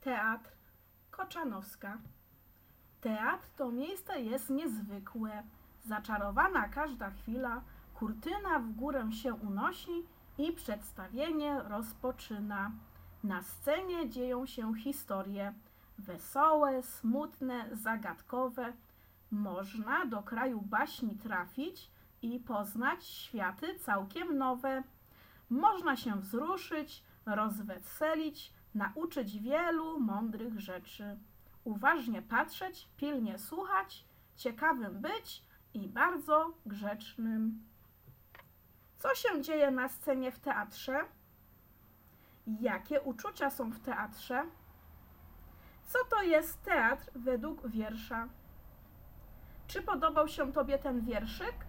Teatr Koczanowska. Teatr to miejsce jest niezwykłe. Zaczarowana każda chwila, kurtyna w górę się unosi i przedstawienie rozpoczyna. Na scenie dzieją się historie wesołe, smutne, zagadkowe. Można do kraju baśni trafić i poznać światy całkiem nowe. Można się wzruszyć, rozweselić, nauczyć wielu mądrych rzeczy. Uważnie patrzeć, pilnie słuchać, ciekawym być i bardzo grzecznym. Co się dzieje na scenie w teatrze? Jakie uczucia są w teatrze? Co to jest teatr według wiersza? Czy podobał się Tobie ten wierszyk?